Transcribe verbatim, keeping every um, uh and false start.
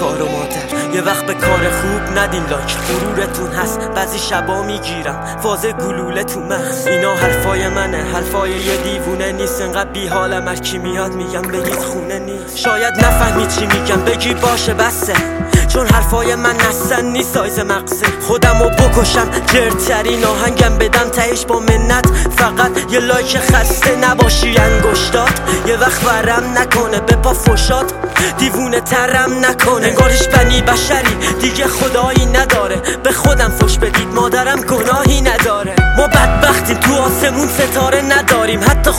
خار و مادر. یه وقت به کار خوب ندین لایک، غرورتون هست بعضی شبا میگیرم فاز گلوله تو مغز. اینا حرفای منه، حرفای یه دیوونه نیست. انقدر بی حالم هر کی میاد میگم بگید خونه نیست. شاید نفهمی چی میگم بگی باشه بسه، چون حرفای من اصلا نیست سایز مغزه. خودمو بکشم جرترین آهنگم بدم تهش با منت، فقط یه لایک خسته نباشی انگشتات. یه وقت ورم نکنه به پا فشاد، دیوونه ترم نکنه انگارش بنی بشری دیگه خدایی نداره. به خودم فش بدید مادرم گناهی نداره. ما بدبختیم تو آسمون ستاره نداریم، حتی